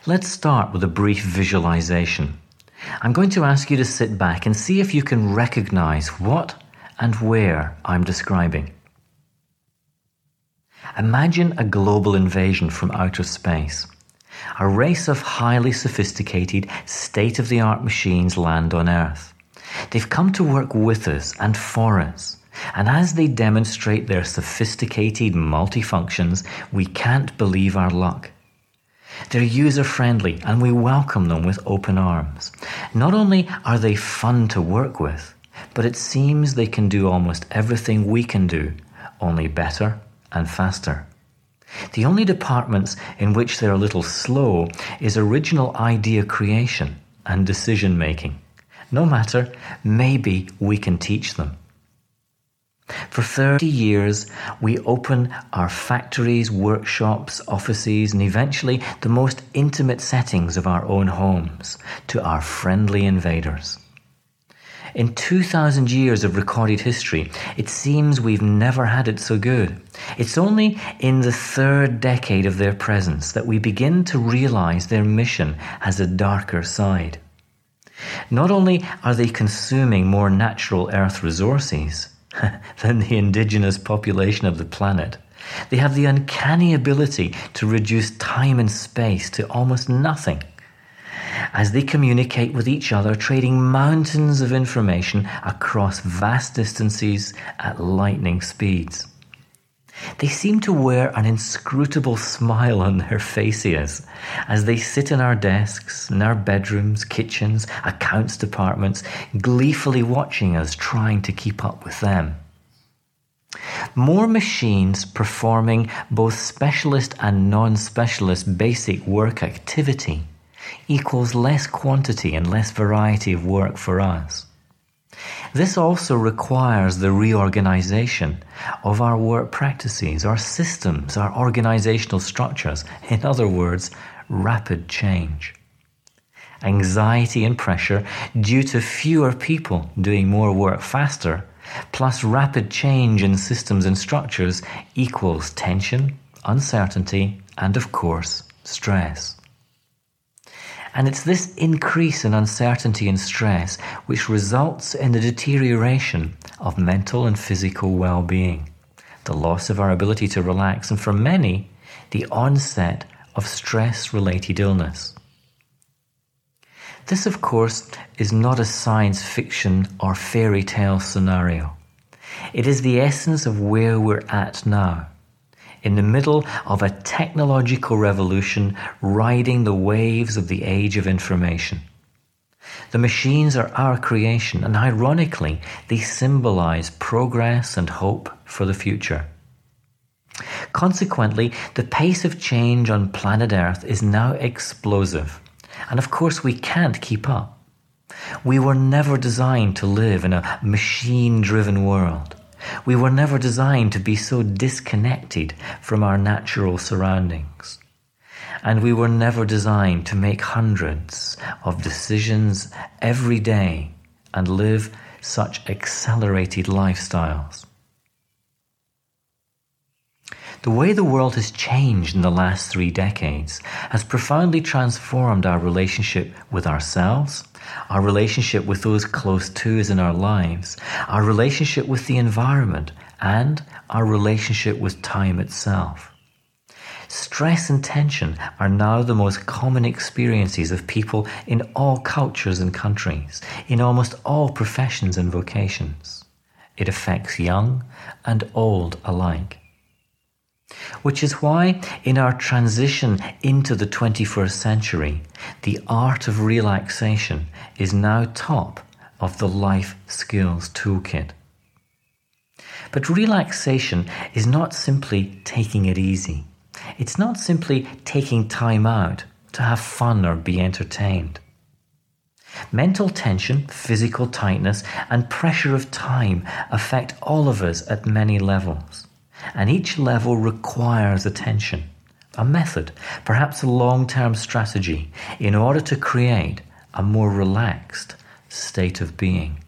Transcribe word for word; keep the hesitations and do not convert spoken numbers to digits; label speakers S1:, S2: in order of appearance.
S1: Let's start with a brief visualization. I'm going to ask you to sit back and see if you can recognize what and where I'm describing. Imagine a global invasion from outer space. A race of highly sophisticated, state-of-the-art machines land on Earth. They've come to work with us and for us, and as they demonstrate their sophisticated multifunctions, we can't believe our luck. They're user-friendly and we welcome them with open arms. Not only are they fun to work with, but it seems they can do almost everything we can do, only better and faster. The only departments in which they're a little slow is original idea creation and decision making. No matter, maybe we can teach them. For thirty years, we open our factories, workshops, offices, and eventually the most intimate settings of our own homes to our friendly invaders. In two thousand years of recorded history, it seems we've never had it so good. It's only in the third decade of their presence that we begin to realize their mission has a darker side. Not only are they consuming more natural Earth resources than the indigenous population of the planet, they have the uncanny ability to reduce time and space to almost nothing. As they communicate with each other, trading mountains of information across vast distances at lightning speeds. They seem to wear an inscrutable smile on their faces as they sit in our desks, in our bedrooms, kitchens, accounts departments, gleefully watching us trying to keep up with them. More machines performing both specialist and non-specialist basic work activity equals less quantity and less variety of work for us. This also requires the reorganization of our work practices, our systems, our organizational structures. In other words, rapid change. Anxiety and pressure due to fewer people doing more work faster, plus rapid change in systems and structures equals tension, uncertainty, and of course, stress. And it's this increase in uncertainty and stress which results in the deterioration of mental and physical well-being, the loss of our ability to relax, and for many, the onset of stress-related illness. This, of course, is not a science fiction or fairy tale scenario. It is the essence of where we're at now, in the middle of a technological revolution riding the waves of the age of information. The machines are our creation, and ironically, they symbolize progress and hope for the future. Consequently, the pace of change on planet Earth is now explosive, and of course we can't keep up. We were never designed to live in a machine-driven world. We were never designed to be so disconnected from our natural surroundings. And we were never designed to make hundreds of decisions every day and live such accelerated lifestyles. The way the world has changed in the last three decades has profoundly transformed our relationship with ourselves, our relationship with those close to us in our lives, our relationship with the environment, and our relationship with time itself. Stress and tension are now the most common experiences of people in all cultures and countries, in almost all professions and vocations. It affects young and old alike. Which is why, in our transition into the twenty-first century, the art of relaxation is now top of the life skills toolkit. But relaxation is not simply taking it easy. It's not simply taking time out to have fun or be entertained. Mental tension, physical tightness, and pressure of time affect all of us at many levels. And each level requires attention, a method, perhaps a long-term strategy, in order to create a more relaxed state of being.